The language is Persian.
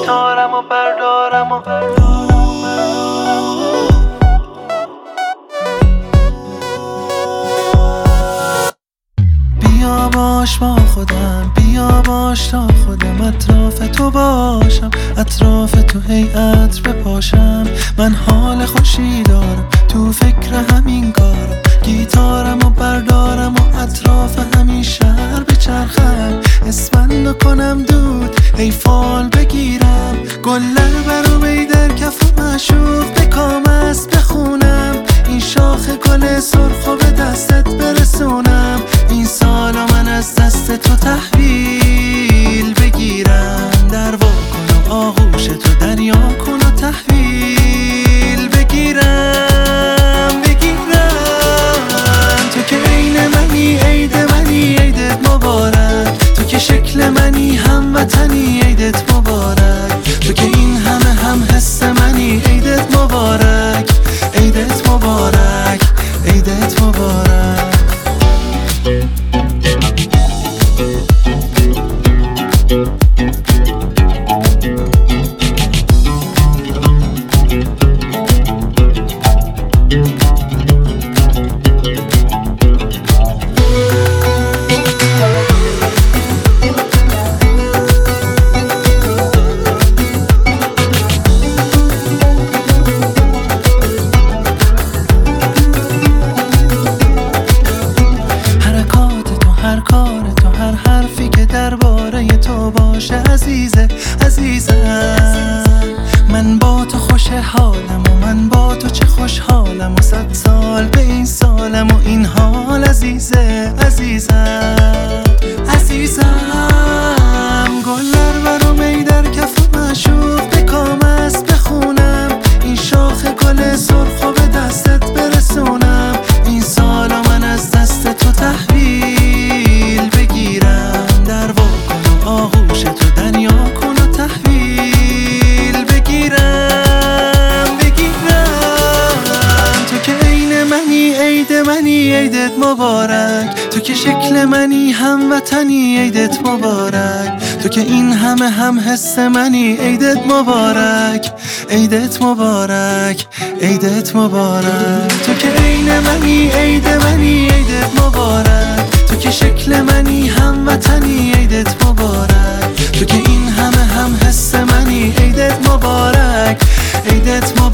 گیتارم و بردارم و بیا باش با خودم، بیا باش تا خودم اطراف تو باشم، اطراف تو هی عطر بپاشم. من حال خوشی دارم، تو فکر همین کارم، گیتارم و بردارم و اطراف همین شهر بچرخم، اسفندو کنم دود هی فال بگیرم، گلر برو در کف و معشوق بکام است بخونم، این شاخ گل سرخو به دستت برسونم، این سالا من از دست تو تحویل بگیرم، در وا کن و آغوش تو دریا کن و تحویل بگیرم تو که عین منی عید منی عیدت مبارک، تو که شکل منی هموطنی عیدت مبارک، تو که این همه هم حس منی عیدت مبارک، عیدت مبارک، عیدت مبارک. هر کار تو، هر حرفی که درباره تو باشه عزیزه عزیزم، من با تو خوش حالم و من با تو چه خوشحالم و 100 سال به این سالم و این حال عزیزه عزیزم عزیزم. گلر برو می در کف و معشوق بکام است بخونم، این شاخ گل سرخو به دستت برسونم، این سالا من از دست تو تحویل بگیرم، در وا کن و آغوش تو دریا کن و تحویل بگیرم تو که عین منی عید منی عیدت مبارک، تو که شکل منی هموطنی عیدت مبارک، تو که این همه هم حس منی عیدت مبارک، عیدت مبارک، عیدت مبارک، تو که عین منی عید منی عیدت مبارک، تو که شکل منی هموطنی عیدت مبارک، تو که این همه هم حس منی عیدت مبارک، عیدت مبارک.